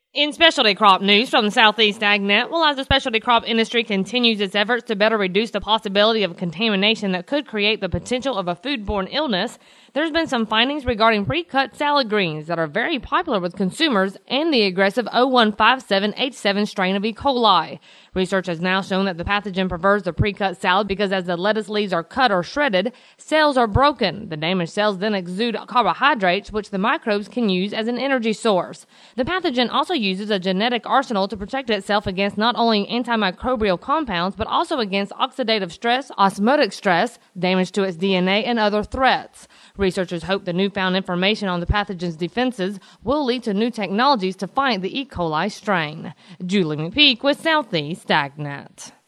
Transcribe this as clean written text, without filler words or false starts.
In specialty crop news from the Southeast AgNet, as the specialty crop industry continues its efforts to better reduce the possibility of contamination that could create the potential of a foodborne illness, there's been some findings regarding pre-cut salad greens that are very popular with consumers and the aggressive 0157H7 strain of E. coli. Research has now shown that the pathogen prefers the pre-cut salad because as the lettuce leaves are cut or shredded, cells are broken. The damaged cells then exude carbohydrates, which the microbes can use as an energy source. The pathogen also uses a genetic arsenal to protect itself against not only antimicrobial compounds, but also against oxidative stress, osmotic stress, damage to its DNA, and other threats. Researchers hope the newfound information on the pathogen's defenses will lead to new technologies to fight the E. coli strain. Julie McPeak with Southeast AgNet.